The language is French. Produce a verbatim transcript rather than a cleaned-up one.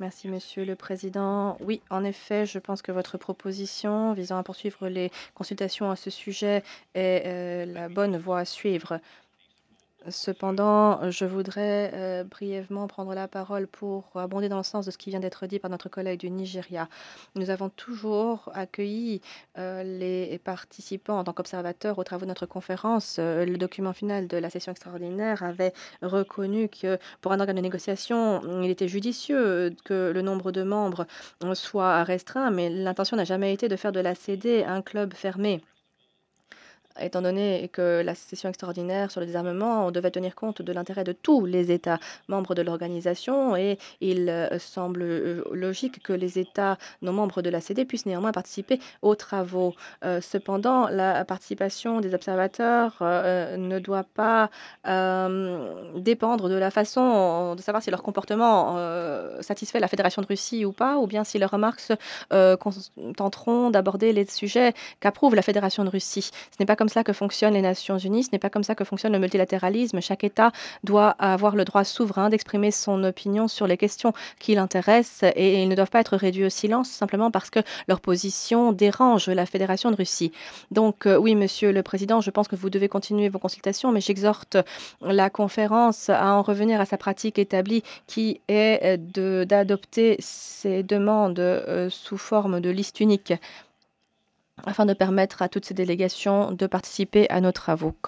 Merci, Monsieur le Président. Oui, en effet, je pense que votre proposition visant à poursuivre les consultations à ce sujet est euh, la bonne voie à suivre. Cependant, je voudrais euh, brièvement prendre la parole pour abonder dans le sens de ce qui vient d'être dit par notre collègue du Nigeria. Nous avons toujours accueilli euh, les participants en tant qu'observateurs aux travaux de notre conférence. Euh, le document final de la session extraordinaire avait reconnu que pour un organe de négociation, il était judicieux que le nombre de membres euh, soit restreint, mais l'intention n'a jamais été de faire de la C D un club fermé. Étant donné que la session extraordinaire sur le désarmement, on devait tenir compte de l'intérêt de tous les États membres de l'organisation et il euh, semble euh, logique que les États non membres de la C D puissent néanmoins participer aux travaux. Euh, cependant, la participation des observateurs euh, ne doit pas euh, dépendre de la façon de savoir si leur comportement euh, satisfait la Fédération de Russie ou pas, ou bien si leurs remarques se, euh, tenteront d'aborder les sujets qu'approuve la Fédération de Russie. Ce n'est pas comme cela que fonctionnent les Nations Unies, ce n'est pas comme ça que fonctionne le multilatéralisme. Chaque État doit avoir le droit souverain d'exprimer son opinion sur les questions qui l'intéressent et ils ne doivent pas être réduits au silence simplement parce que leur position dérange la Fédération de Russie. Donc euh, oui, Monsieur le Président, je pense que vous devez continuer vos consultations, mais j'exhorte la conférence à en revenir à sa pratique établie qui est euh, de- d'adopter ces demandes euh, sous forme de liste unique afin de permettre à toutes ces délégations de participer à nos travaux.